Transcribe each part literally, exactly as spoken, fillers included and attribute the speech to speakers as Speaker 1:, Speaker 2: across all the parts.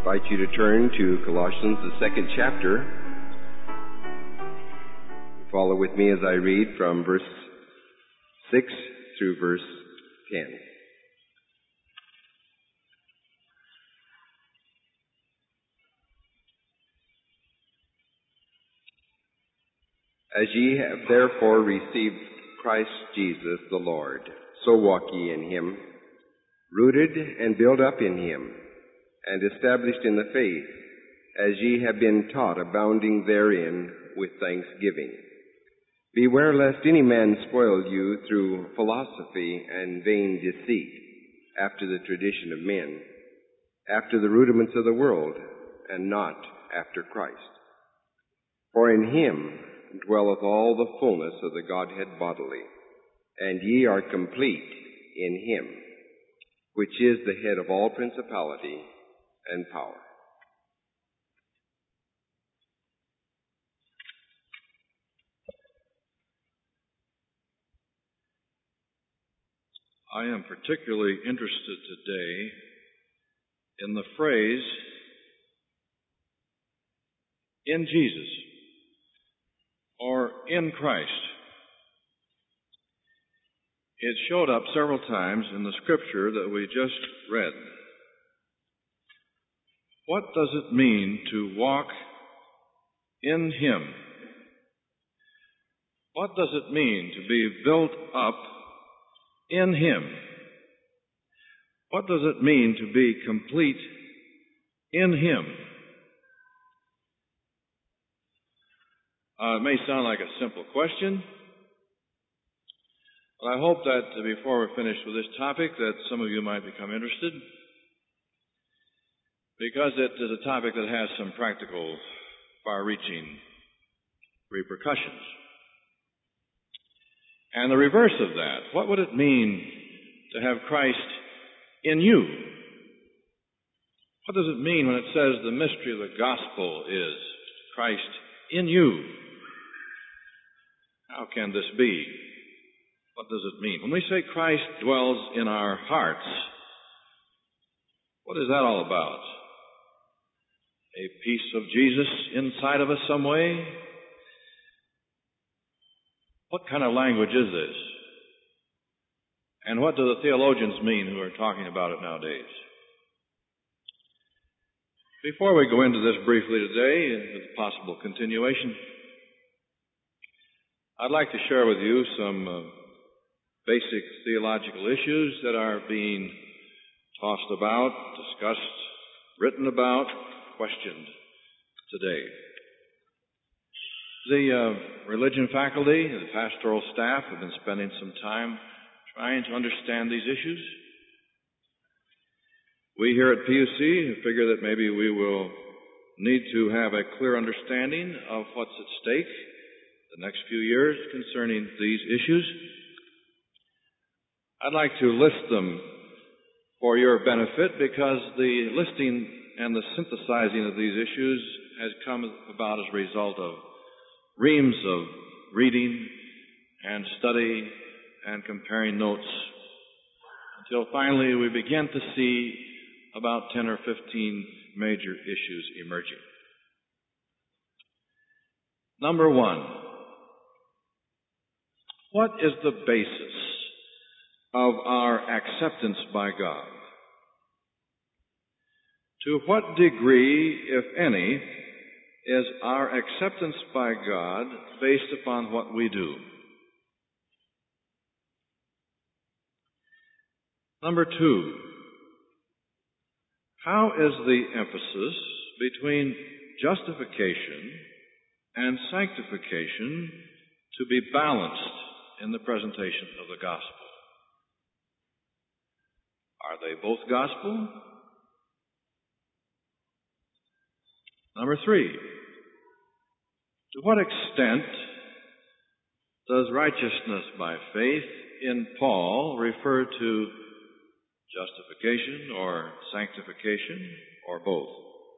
Speaker 1: invite you to turn to Colossians, the second chapter. Follow with me as I read from verse six through verse ten. As ye have therefore received Christ Jesus the Lord, so walk ye in him, rooted and built up in him, and established in the faith, as ye have been taught, abounding therein with thanksgiving. Beware lest any man spoil you through philosophy and vain deceit, after the tradition of men, after the rudiments of the world, and not after Christ. For in him dwelleth all the fullness of the Godhead bodily, and ye are complete in him, which is the head of all principality and power.
Speaker 2: I am particularly interested today in the phrase, in Jesus, or in Christ. It showed up several times in the scripture that we just read. What does it mean to walk in him? What does it mean to be built up in him? What does it mean to be complete in him? Uh, it may sound like a simple question, but I hope that before we're finished with this topic that some of you might become interested, because it is a topic that has some practical, far-reaching repercussions. And the reverse of that, what would it mean to have Christ in you? What does it mean when it says the mystery of the gospel is Christ in you? How can this be? What does it mean? When we say Christ dwells in our hearts, what is that all about? A piece of Jesus inside of us some way? What kind of language is this? And what do the theologians mean who are talking about it nowadays? Before we go into this briefly today, with a possible continuation, I'd like to share with you some uh, basic theological issues that are being tossed about, discussed, written about, questioned today. The uh, religion faculty, the pastoral staff have been spending some time trying to understand these issues. We here at P U C figure that maybe we will need to have a clear understanding of what's at stake the next few years concerning these issues. I'd like to list them for your benefit because the listing and the synthesizing of these issues has come about as a result of reams of reading and study and comparing notes until finally we begin to see about ten or fifteen major issues emerging. Number one, what is the basis of our acceptance by God? To what degree, if any, is our acceptance by God based upon what we do? Number two, how is the emphasis between justification and sanctification to be balanced in the presentation of the gospel? Are they both gospel? Number three, to what extent does righteousness by faith in Paul refer to justification or sanctification or both?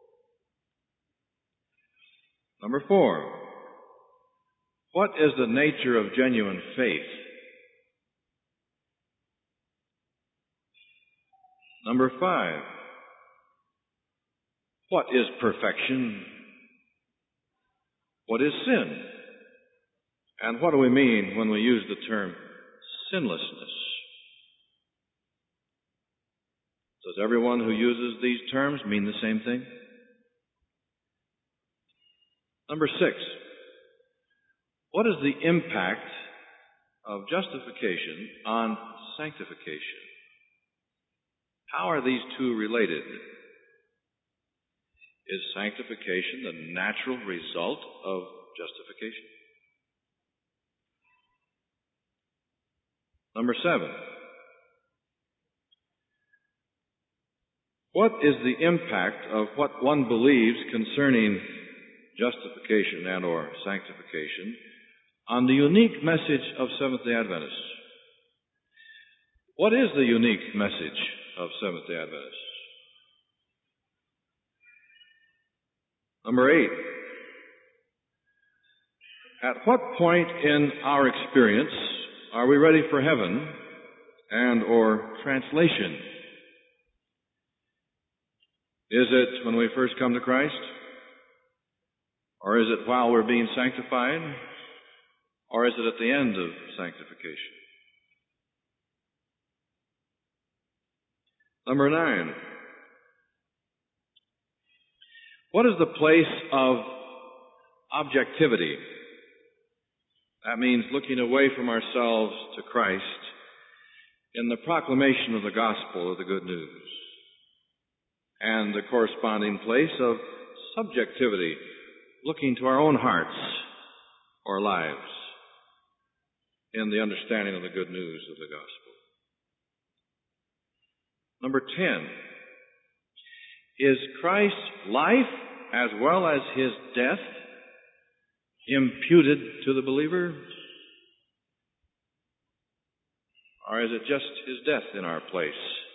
Speaker 2: Number four, what is the nature of genuine faith? Number five, What is perfection? What is sin? And what do we mean when we use the term sinlessness? Does everyone who uses these terms mean the same thing? Number six, what is the impact of justification on sanctification? How are these two related? Is sanctification the natural result of justification? Number seven, what is the impact of what one believes concerning justification and or sanctification on the unique message of Seventh-day Adventists? What is the unique message of Seventh-day Adventists? Number eight, at what point in our experience are we ready for heaven and or translation? Is it when we first come to Christ? Or is it while we're being sanctified? Or is it at the end of sanctification? Number nine, what is the place of objectivity? That means looking away from ourselves to Christ in the proclamation of the gospel of the good news, and the corresponding place of subjectivity, looking to our own hearts or lives in the understanding of the good news of the gospel. Number ten, is Christ's life as well as his death imputed to the believer? Or is it just his death in our place?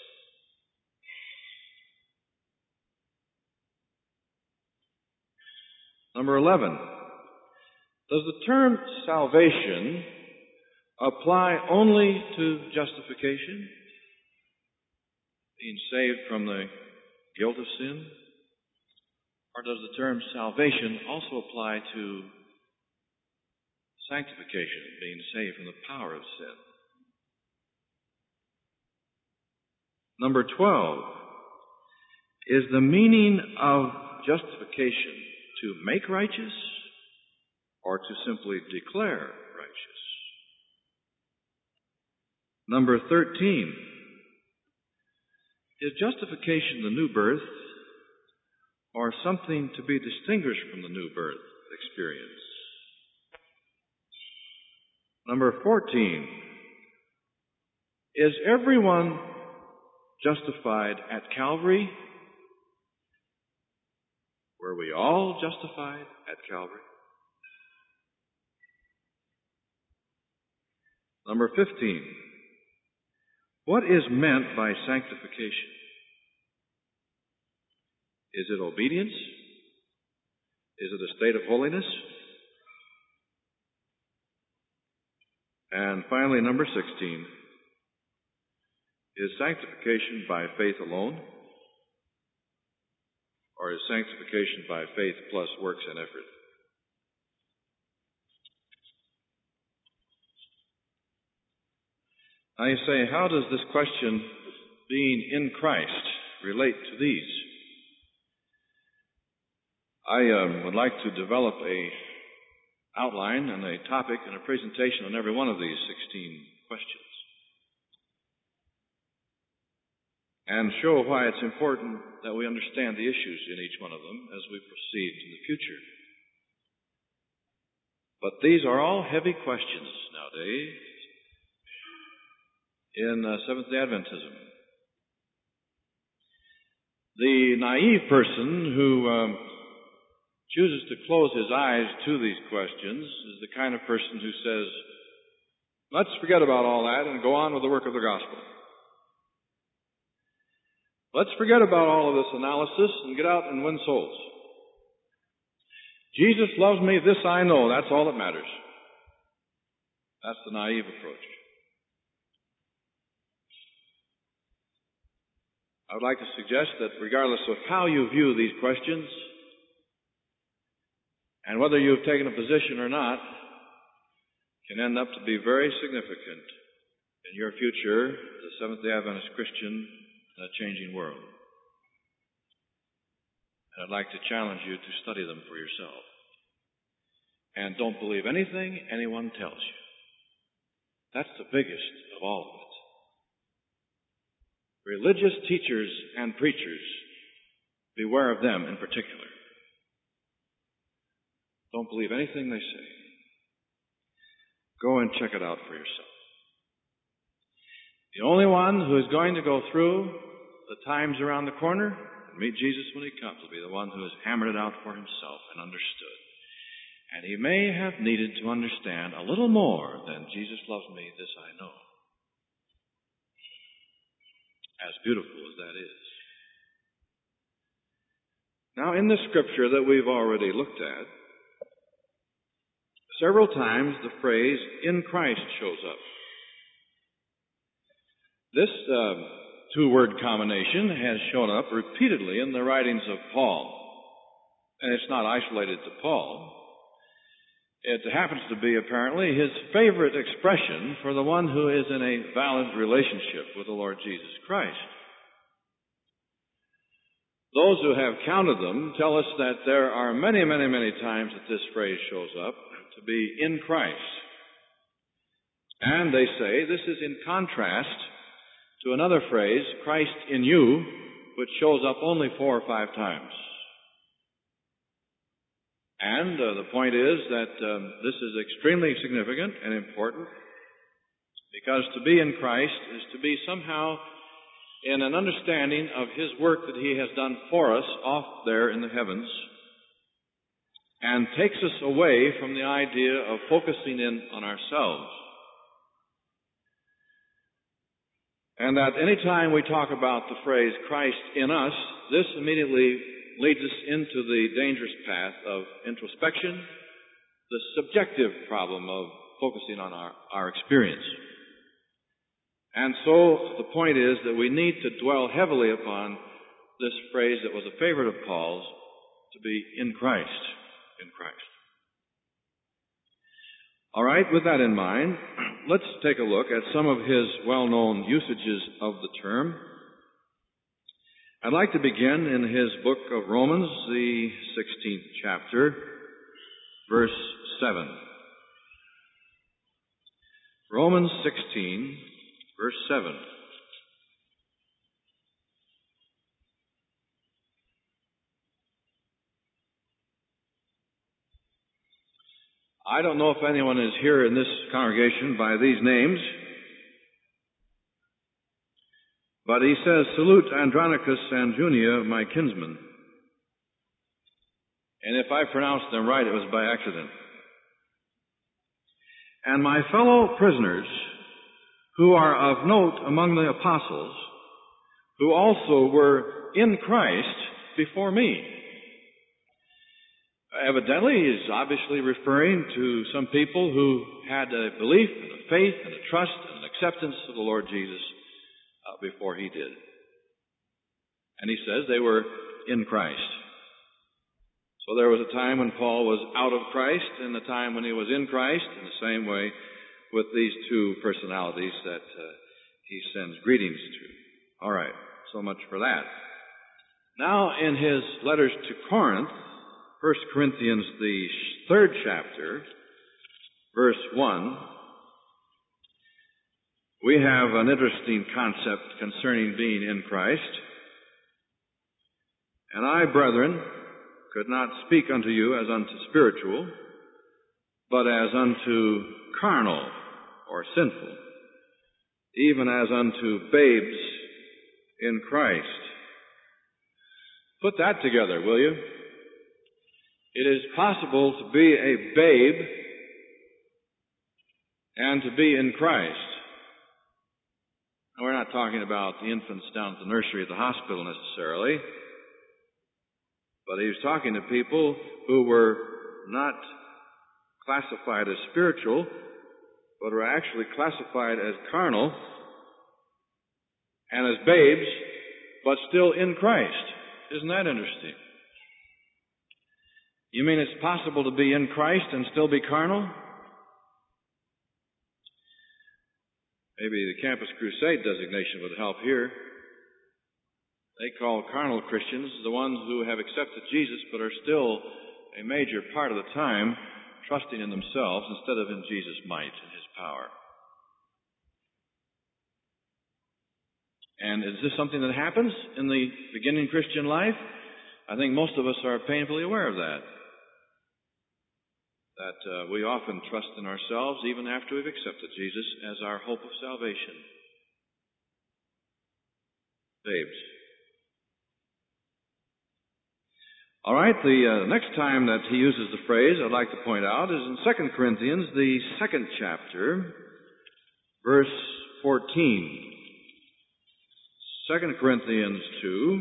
Speaker 2: Number eleven, does the term salvation apply only to justification? Being saved from the guilt of sin? Or does the term salvation also apply to sanctification, being saved from the power of sin? Number twelve, is the meaning of justification to make righteous or to simply declare righteous? Number thirteen, is justification the new birth or something to be distinguished from the new birth experience? Number fourteen, is everyone justified at Calvary? Were we all justified at Calvary? Number fifteen, what is meant by sanctification? Is it obedience? Is it a state of holiness? And finally, number sixteen, is sanctification by faith alone? Or is sanctification by faith plus works and effort? Now you say, how does this question, being in Christ, relate to these? I um, would like to develop a outline and a topic and a presentation on every one of these sixteen questions, and show why it's important that we understand the issues in each one of them as we proceed in the future. But these are all heavy questions nowadays in uh, Seventh-day Adventism. The naive person who um, chooses to close his eyes to these questions is the kind of person who says, let's forget about all that and go on with the work of the gospel. Let's forget about all of this analysis and get out and win souls. Jesus loves me, this I know, that's all that matters. That's the naive approach. I would like to suggest that regardless of how you view these questions, and whether you've taken a position or not, can end up to be very significant in your future as a Seventh-day Adventist Christian in a changing world. And I'd like to challenge you to study them for yourself. And don't believe anything anyone tells you. That's the biggest of all of it. Religious teachers and preachers, beware of them in particular. Don't believe anything they say. Go and check it out for yourself. The only one who is going to go through the times around the corner and meet Jesus when he comes will be the one who has hammered it out for himself and understood. And he may have needed to understand a little more than Jesus loves me, this I know. As beautiful as that is. Now, in the scripture that we've already looked at, several times the phrase, in Christ, shows up. This uh, two-word combination has shown up repeatedly in the writings of Paul. And it's not isolated to Paul. It happens to be, apparently, his favorite expression for the one who is in a valid relationship with the Lord Jesus Christ. Those who have counted them tell us that there are many, many, many times that this phrase shows up to be in Christ. And they say this is in contrast to another phrase, Christ in you, which shows up only four or five times. And uh, the point is that um, this is extremely significant and important because to be in Christ is to be somehow in an understanding of His work that He has done for us off there in the heavens and takes us away from the idea of focusing in on ourselves. And that any time we talk about the phrase Christ in us, this immediately leads us into the dangerous path of introspection, the subjective problem of focusing on our, our experience. And so the point is that we need to dwell heavily upon this phrase that was a favorite of Paul's, to be in Christ, in Christ. All right, with that in mind, let's take a look at some of his well-known usages of the term. I'd like to begin in his book of Romans, the sixteenth chapter, verse seven. Romans sixteen, verse seven. I don't know if anyone is here in this congregation by these names, but he says, salute Andronicus and Junia, my kinsmen. And if I pronounced them right, it was by accident. And my fellow prisoners, who are of note among the apostles, who also were in Christ before me. Evidently, he's obviously referring to some people who had a belief and a faith and a trust and an acceptance of the Lord Jesus uh, before he did. And he says they were in Christ. So there was a time when Paul was out of Christ and a time when he was in Christ, in the same way with these two personalities that uh, he sends greetings to. All right, so much for that. Now, in his letters to Corinth, First Corinthians, the third chapter, verse one, we have an interesting concept concerning being in Christ. And I, brethren, could not speak unto you as unto spiritual, but as unto carnal or sinful, even as unto babes in Christ. Put that together, will you? It is possible to be a babe and to be in Christ. Now, we're not talking about the infants down at the nursery at the hospital necessarily, but he was talking to people who were not classified as spiritual, but were actually classified as carnal and as babes but still in Christ. Isn't that interesting? You mean it's possible to be in Christ and still be carnal? Maybe the Campus Crusade designation would help here. They call carnal Christians the ones who have accepted Jesus but are still a major part of the time trusting in themselves instead of in Jesus' might and His power. And is this something that happens in the beginning Christian life? I think most of us are painfully aware of that. That uh, we often trust in ourselves even after we've accepted Jesus as our hope of salvation. Babes. All right, the uh, next time that he uses the phrase I'd like to point out is in Second Corinthians, the second chapter, verse fourteen. Second Corinthians two,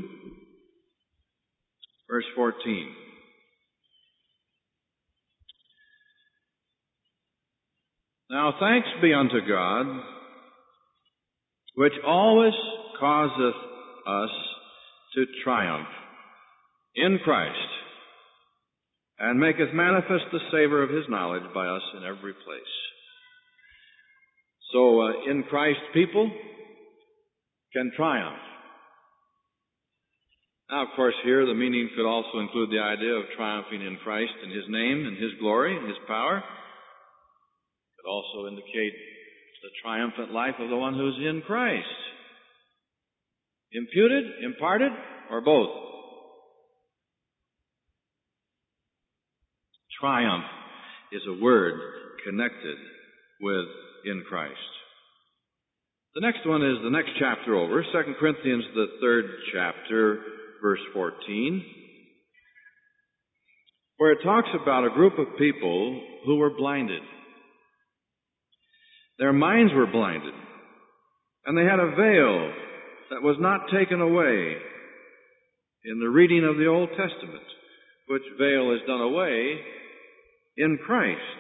Speaker 2: verse fourteen. Now thanks be unto God, which always causeth us to triumph in Christ, and maketh manifest the savor of His knowledge by us in every place. So, uh, in Christ, people can triumph. Now, of course, here the meaning could also include the idea of triumphing in Christ in His name and His glory and His power. It could also indicate the triumphant life of the one who's in Christ. Imputed, imparted, or both? Triumph is a word connected with in Christ. The next one is the next chapter over, Second Corinthians, the third chapter, verse fourteen, where it talks about a group of people who were blinded. Their minds were blinded, and they had a veil that was not taken away in the reading of the Old Testament, which veil is done away in Christ.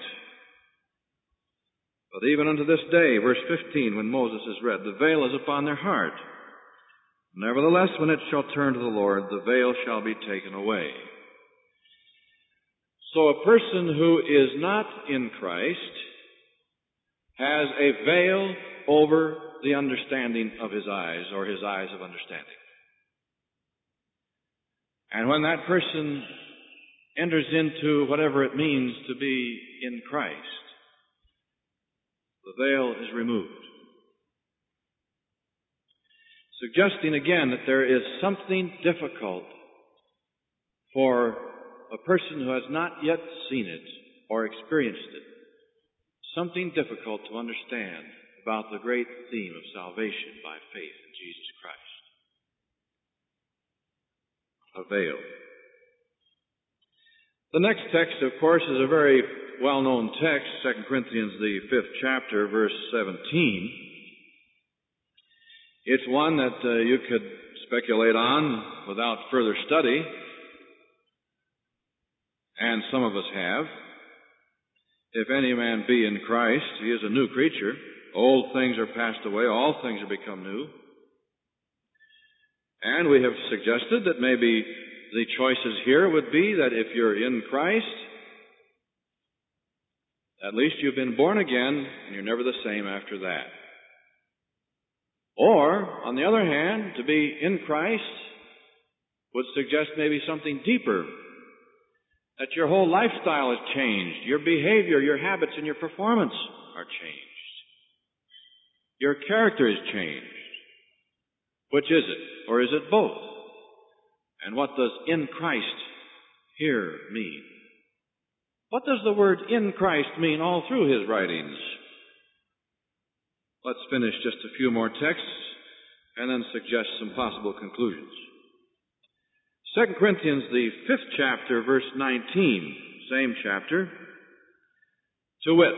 Speaker 2: But even unto this day, verse fifteen, when Moses is read, the veil is upon their heart. Nevertheless, when it shall turn to the Lord, the veil shall be taken away. So a person who is not in Christ has a veil over the understanding of his eyes, or his eyes of understanding. And when that person enters into whatever it means to be in Christ, the veil is removed. Suggesting again that there is something difficult for a person who has not yet seen it or experienced it. Something difficult to understand about the great theme of salvation by faith in Jesus Christ. A veil. The next text, of course, is a very well-known text, Second Corinthians, the fifth chapter, verse seventeen. It's one that uh, you could speculate on without further study, and some of us have. If any man be in Christ, he is a new creature. Old things are passed away, all things are become new. And we have suggested that maybe the choices here would be that if you're in Christ, at least you've been born again, and you're never the same after that. Or, on the other hand, to be in Christ would suggest maybe something deeper. That your whole lifestyle has changed. Your behavior, your habits, and your performance are changed. Your character is changed. Which is it? Or is it both? And what does in Christ here mean? What does the word in Christ mean all through his writings? Let's finish just a few more texts and then suggest some possible conclusions. Second Corinthians, the fifth chapter, verse nineteen, same chapter, to wit,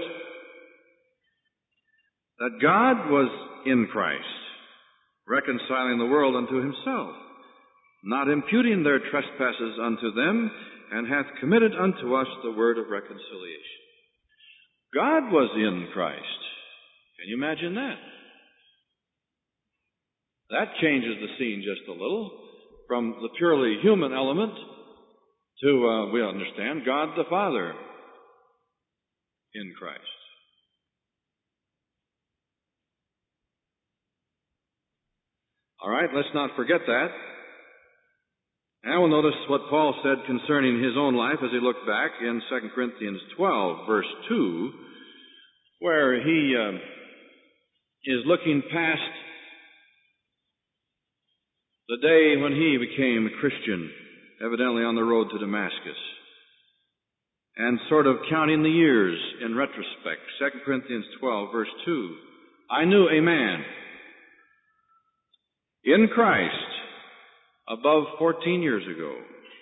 Speaker 2: that God was in Christ, reconciling the world unto himself, not imputing their trespasses unto them, and hath committed unto us the word of reconciliation. God was in Christ. Can you imagine that? That changes the scene just a little from the purely human element to, uh, we understand, God the Father in Christ. All right, let's not forget that. Now we'll notice what Paul said concerning his own life as he looked back in Second Corinthians twelve, verse two, where he uh, is looking past the day when he became a Christian, evidently on the road to Damascus, and sort of counting the years in retrospect. Second Corinthians twelve, verse two. I knew a man in Christ above fourteen years ago.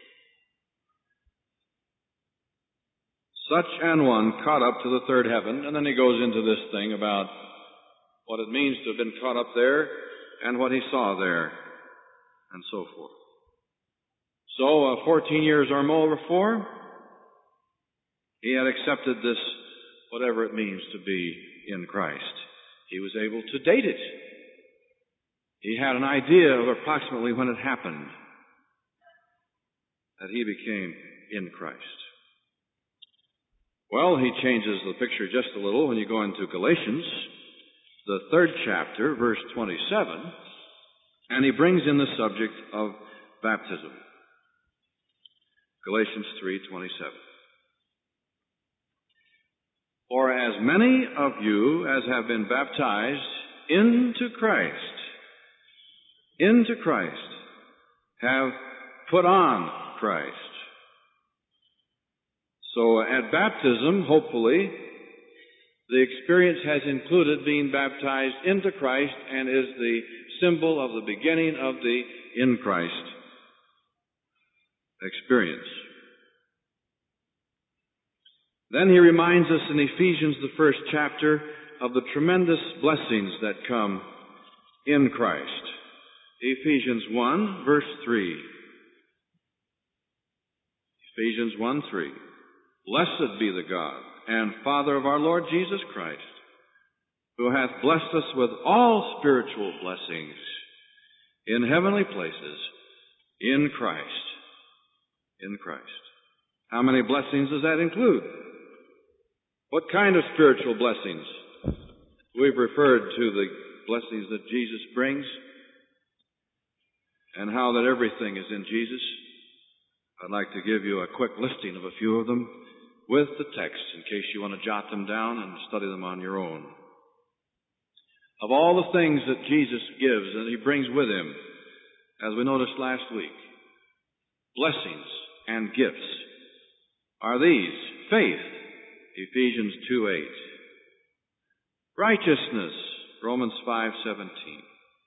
Speaker 2: Such an one caught up to the third heaven, and then he goes into this thing about what it means to have been caught up there and what he saw there, and so forth. So, uh, fourteen years or more before, he had accepted this, whatever it means to be in Christ. He was able to date it. He had an idea of approximately when it happened that he became in Christ. Well, he changes the picture just a little when you go into Galatians, the third chapter, verse twenty-seven, and he brings in the subject of baptism. Galatians three twenty-seven. For as many of you as have been baptized into Christ, into Christ, have put on Christ. So at baptism, hopefully, the experience has included being baptized into Christ and is the symbol of the beginning of the in Christ experience. Then he reminds us in Ephesians, the first chapter, of the tremendous blessings that come in Christ. Ephesians one, verse three. Ephesians one, three. Blessed be the God and Father of our Lord Jesus Christ, who hath blessed us with all spiritual blessings in heavenly places in Christ. In Christ. How many blessings does that include? What kind of spiritual blessings? We've referred to the blessings that Jesus brings and how that everything is in Jesus. I'd like to give you a quick listing of a few of them with the text in case you want to jot them down and study them on your own. Of all the things that Jesus gives and he brings with him, as we noticed last week, blessings and gifts are these: faith, Ephesians two eight, righteousness, Romans five seventeen,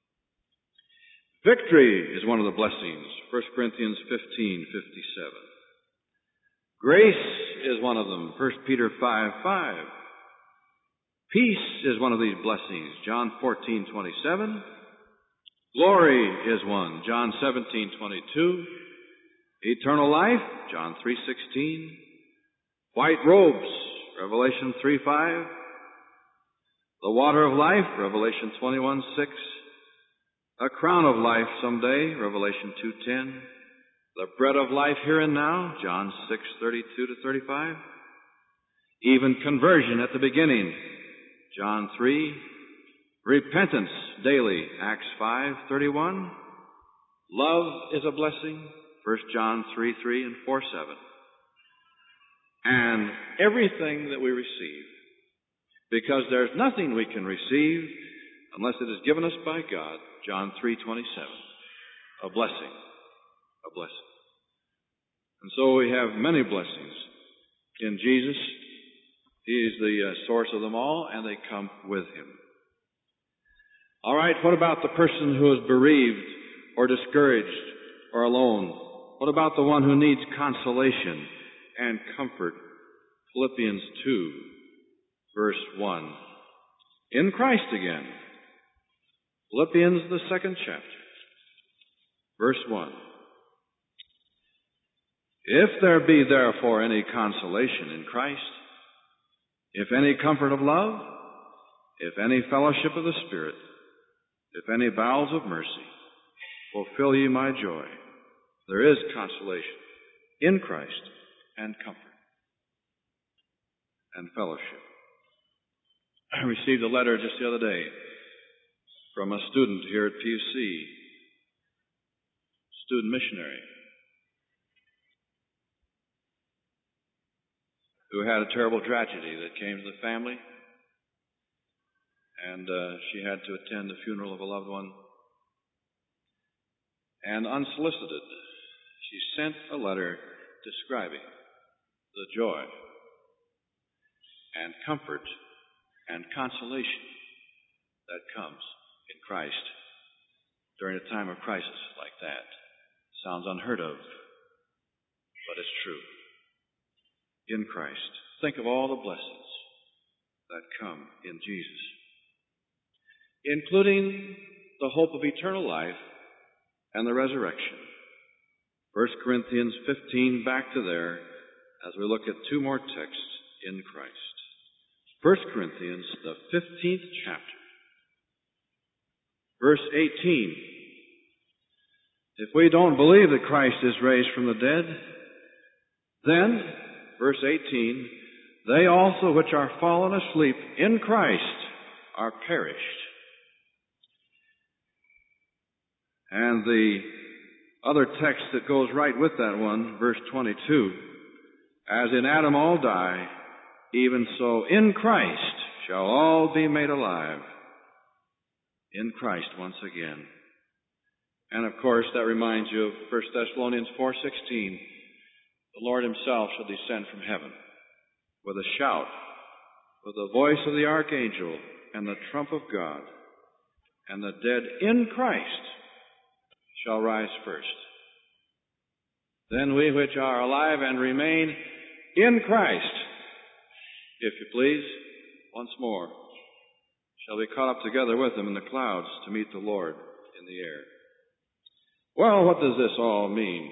Speaker 2: victory is one of the blessings, First Corinthians fifteen fifty-seven, grace is one of them, First Peter five five, peace is one of these blessings, John fourteen twenty-seven, glory is one, John seventeen twenty-two, eternal life, John three sixteen, white robes, Revelation three five, the water of life, Revelation twenty-one six, a crown of life someday, Revelation two ten, the bread of life here and now, John six thirty-two to thirty-five, even conversion at the beginning, John three, repentance daily, Acts five thirty-one, love is a blessing, First John three three and four seven. And everything that we receive, because there's nothing we can receive unless it is given us by God, John three twenty-seven, a blessing, a blessing. And so we have many blessings in Jesus. He is the uh, source of them all, and they come with him. All right, what about the person who is bereaved or discouraged or alone? What about the one who needs consolation and comfort? Philippians two, verse one. In Christ again. Philippians, the second chapter, verse one. If there be therefore any consolation in Christ, if any comfort of love, if any fellowship of the Spirit, if any bowels of mercy, fulfill ye my joy. There is consolation in Christ and comfort and fellowship. I received a letter just the other day from a student here at P U C, student missionary, who had a terrible tragedy that came to the family, and uh, she had to attend the funeral of a loved one. And unsolicited, she sent a letter describing the joy and comfort and consolation that comes in Christ during a time of crisis like that. Sounds unheard of, but it's true. In Christ, think of all the blessings that come in Jesus, including the hope of eternal life and the resurrection. First Corinthians fifteen, back to there, as we look at two more texts in Christ. First Corinthians, the fifteenth chapter, verse eighteen. If we don't believe that Christ is raised from the dead, then, verse eighteen, they also which are fallen asleep in Christ are perished. And the other text that goes right with that one, verse twenty-two, as in Adam all die, even so in Christ shall all be made alive. In Christ once again. And of course that reminds you of First Thessalonians four sixteen. The Lord himself shall descend from heaven with a shout, with the voice of the archangel and the trump of God, and the dead in Christ shall rise first. Then we which are alive and remain in Christ, if you please, once more, shall be caught up together with him in the clouds to meet the Lord in the air. Well, what does this all mean?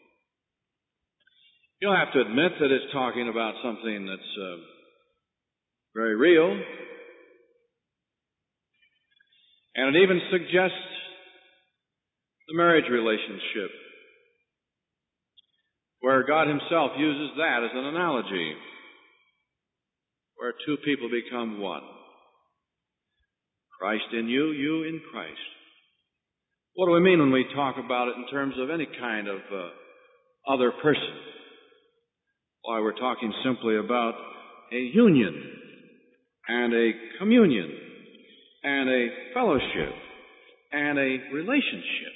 Speaker 2: You'll have to admit that it's talking about something that's uh, very real, and it even suggests the marriage relationship, where God himself uses that as an analogy, where two people become one. Christ in you, you in Christ. What do we mean when we talk about it in terms of any kind of uh, other person? Why, we're talking simply about a union and a communion and a fellowship and a relationship.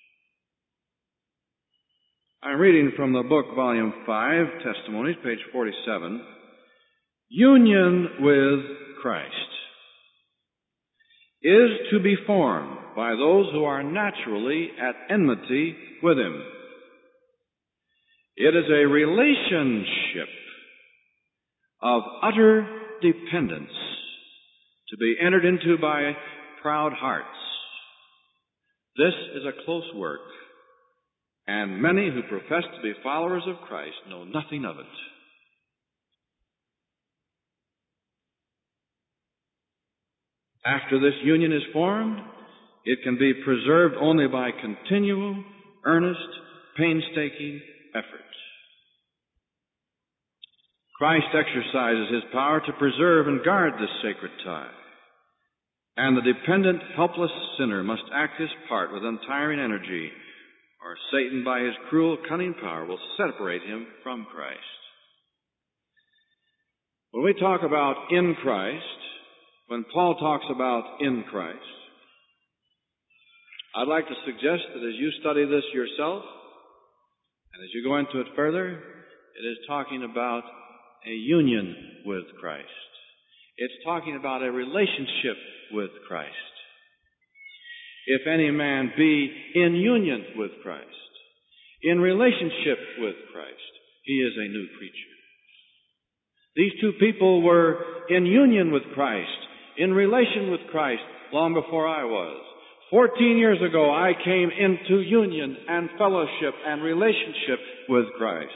Speaker 2: I'm reading from the book, volume five, Testimonies, page forty-seven. Union with Christ is to be formed by those who are naturally at enmity with him. It is a relationship of utter dependence to be entered into by proud hearts. This is a close work, and many who profess to be followers of Christ know nothing of it. After this union is formed, it can be preserved only by continual, earnest, painstaking effort. Christ exercises his power to preserve and guard this sacred tie, and the dependent, helpless sinner must act his part with untiring energy, or Satan, by his cruel, cunning power, will separate him from Christ. When we talk about in Christ, when Paul talks about in Christ, I'd like to suggest that as you study this yourself, and as you go into it further, it is talking about a union with Christ. It's talking about a relationship with Christ. If any man be in union with Christ, in relationship with Christ, he is a new creature. These two people were in union with Christ, in relation with Christ, long before I was. Fourteen years ago, I came into union and fellowship and relationship with Christ.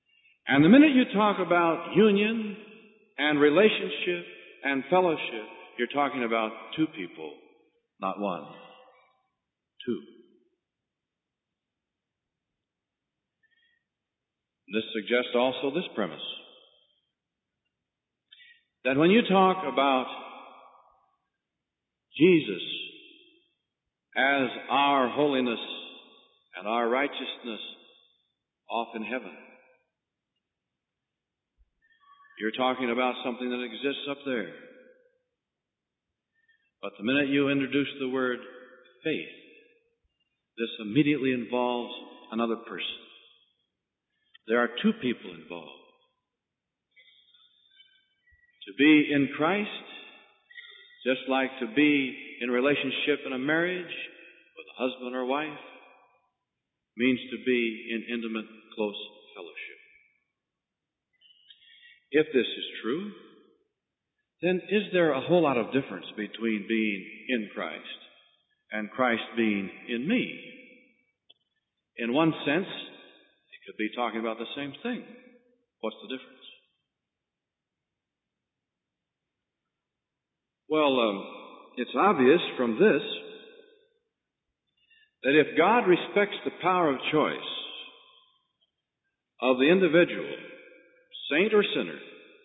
Speaker 2: And the minute you talk about union and relationship and fellowship, you're talking about two people, not one. Two. This suggests also this premise, that when you talk about Jesus as our holiness and our righteousness off in heaven, you're talking about something that exists up there. But the minute you introduce the word faith, this immediately involves another person. There are two people involved. To be in Christ, just like to be in relationship in a marriage with a husband or wife, means to be in intimate, close fellowship. If this is true, then is there a whole lot of difference between being in Christ and Christ being in me? In one sense, it could be talking about the same thing. What's the difference? Well, um, it's obvious from this that if God respects the power of choice of the individual, saint or sinner,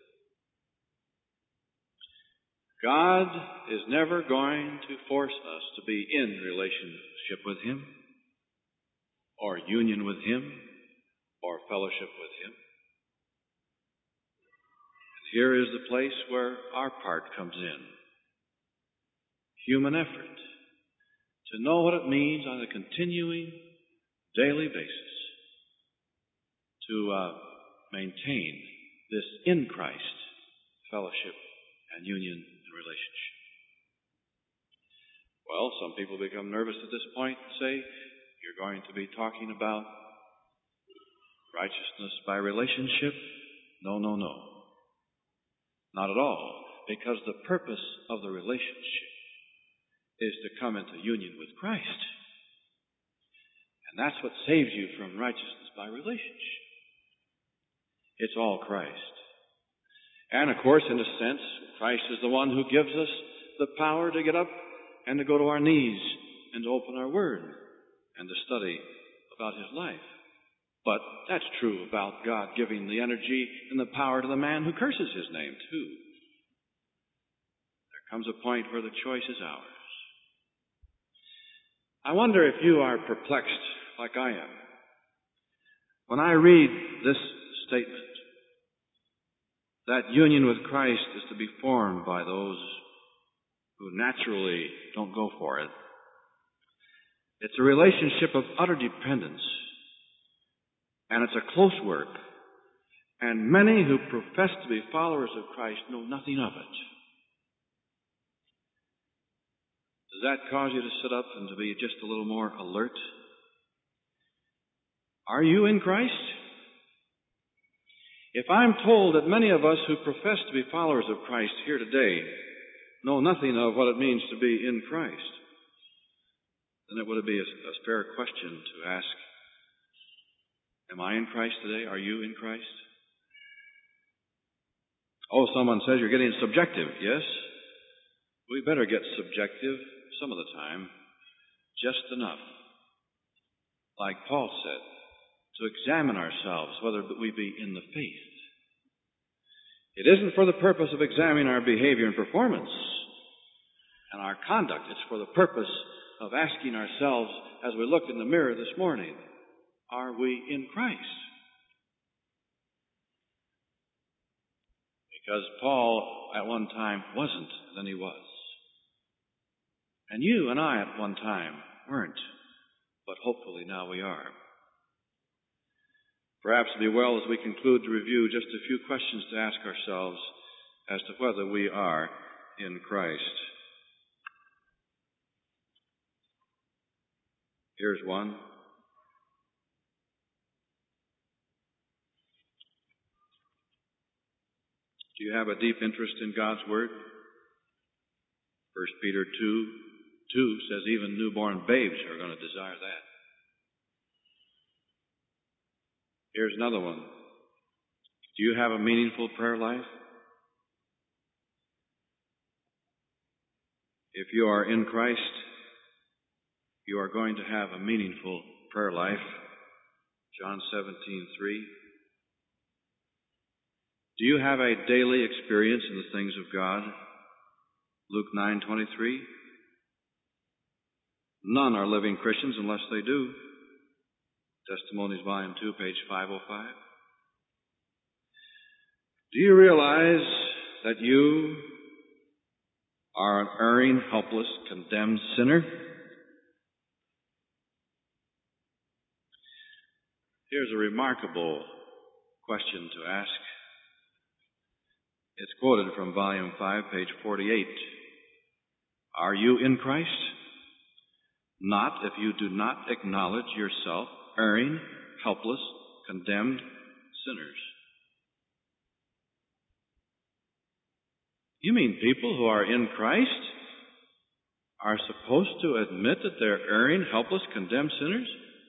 Speaker 2: God is never going to force us to be in relationship with Him, or union with Him, or fellowship with Him. And here is the place where our part comes in. Human effort to know what it means on a continuing, daily basis to uh, maintain this in Christ fellowship and union and relationship. Well, some people become nervous at this point and say, you're going to be talking about righteousness by relationship? No, no, no. Not at all. Because the purpose of the relationship is to come into union with Christ. And that's what saves you from righteousness by relationship. It's all Christ. And of course, in a sense, Christ is the one who gives us the power to get up and to go to our knees and to open our Word and to study about His life. But that's true about God giving the energy and the power to the man who curses His name, too. There comes a point where the choice is ours. I wonder if you are perplexed like I am when I read this statement that union with Christ is to be formed by those who naturally don't go for it. It's a relationship of utter dependence, and it's a close work, and many who profess to be followers of Christ know nothing of it. Does that cause you to sit up and to be just a little more alert? Are you in Christ? If I'm told that many of us who profess to be followers of Christ here today know nothing of what it means to be in Christ, then it would be a, a fair question to ask, am I in Christ today? Are you in Christ? Oh, someone says you're getting subjective. Yes, we better get subjective some of the time, just enough. Like Paul said, to examine ourselves whether we be in the faith. It isn't for the purpose of examining our behavior and performance and our conduct. It's for the purpose of asking ourselves as we look in the mirror this morning, are we in Christ? Because Paul at one time wasn't, and then he was. And you and I at one time weren't, but hopefully now we are. Perhaps it would be well as we conclude to review just a few questions to ask ourselves as to whether we are in Christ. Here's one. Do you have a deep interest in God's Word? First Peter two, two says even newborn babes are going to desire that. Here's another one. Do you have a meaningful prayer life? If you are in Christ, you are going to have a meaningful prayer life. John seventeen three. Do you have a daily experience in the things of God? Luke nine twenty-three. None are living Christians unless they do. Testimonies, Volume two, page five oh five. Do you realize that you are an erring, helpless, condemned sinner? Here's a remarkable question to ask. It's quoted from Volume five, page forty-eight. Are you in Christ? Not if you do not acknowledge yourself erring, helpless, condemned sinners. You mean people who are in Christ are supposed to admit that they're erring, helpless, condemned sinners?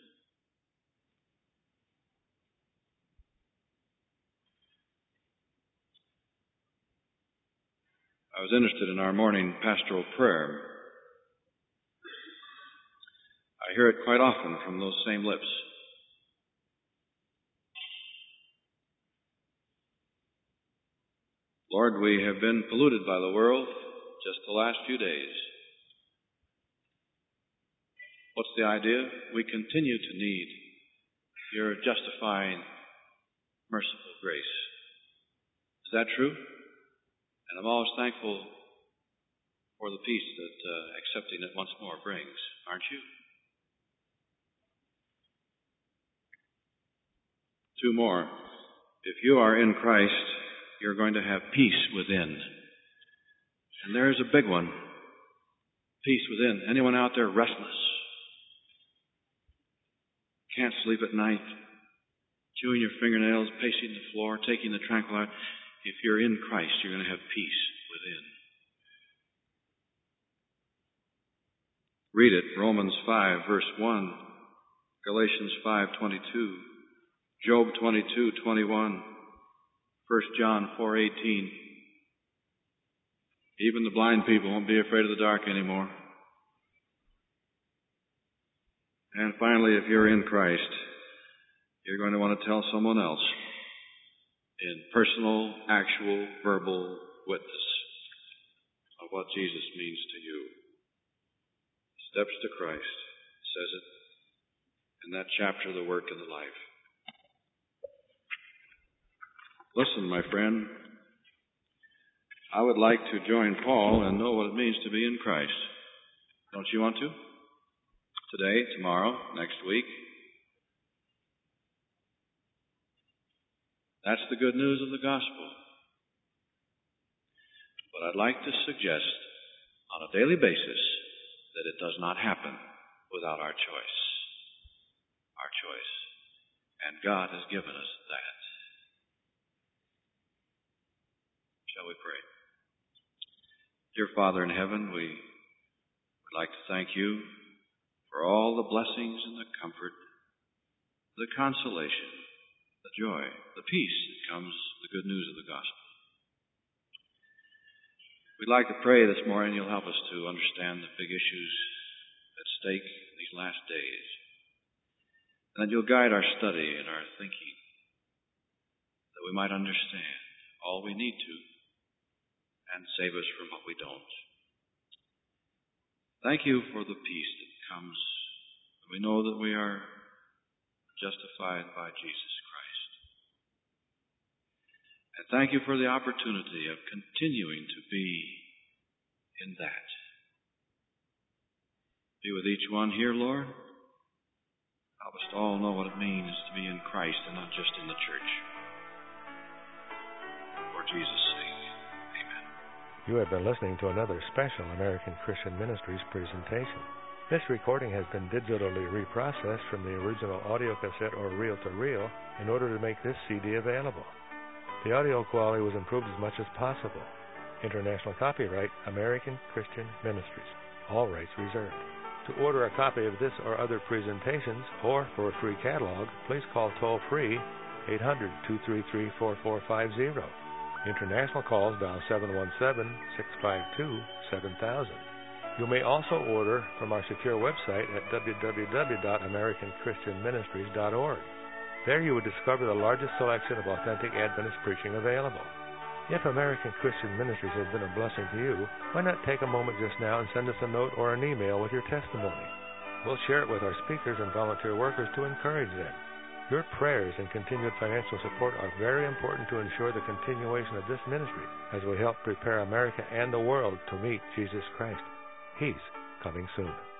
Speaker 2: I was interested in our morning pastoral prayer. I hear it quite often from those same lips. Lord, we have been polluted by the world just the last few days. What's the idea? We continue to need your justifying, merciful grace. Is that true? And I'm always thankful for the peace that uh, accepting it once more brings, aren't you? Two more. If you are in Christ, you're going to have peace within. And there is a big one. Peace within. Anyone out there restless? Can't sleep at night? Chewing your fingernails, pacing the floor, taking the tranquilizer? If you're in Christ, you're going to have peace within. Read it. Romans five, verse one. Galatians five, twenty-two. Job twenty-two, twenty-one. First John four, eighteen. Even the blind people won't be afraid of the dark anymore. And finally, if you're in Christ, you're going to want to tell someone else in personal, actual, verbal witness of what Jesus means to you. Steps to Christ, says it in that chapter, The Work and the Life. Listen, my friend, I would like to join Paul and know what it means to be in Christ. Don't you want to? Today, tomorrow, next week. That's the good news of the gospel. But I'd like to suggest on a daily basis that it does not happen without our choice. Our choice. And God has given us that. Shall we pray? Dear Father in heaven, we would like to thank you for all the blessings and the comfort, the consolation, the joy, the peace that comes, the good news of the gospel. We'd like to pray this morning you'll help us to understand the big issues at stake in these last days, and that you'll guide our study and our thinking, that we might understand all we need to and save us from what we don't. Thank you for the peace that comes when we know that we are justified by Jesus Christ. And thank you for the opportunity of continuing to be in that. Be with each one here, Lord. Help us to all know what it means to be in Christ and not just in the church. For Jesus' sake, amen.
Speaker 3: You have been listening to another special American Christian Ministries presentation. This recording has been digitally reprocessed from the original audio cassette or reel-to-reel in order to make this C D available. The audio quality was improved as much as possible. International copyright, American Christian Ministries. All rights reserved. To order a copy of this or other presentations, or for a free catalog, please call toll-free eight hundred, two three three, four four five zero. International calls dial seven one seven, six five two, seven thousand. You may also order from our secure website at w w w dot american christian ministries dot org. There you would discover the largest selection of authentic Adventist preaching available. If American Christian Ministries has been a blessing to you, why not take a moment just now and send us a note or an email with your testimony? We'll share it with our speakers and volunteer workers to encourage them. Your prayers and continued financial support are very important to ensure the continuation of this ministry as we help prepare America and the world to meet Jesus Christ. He's coming soon.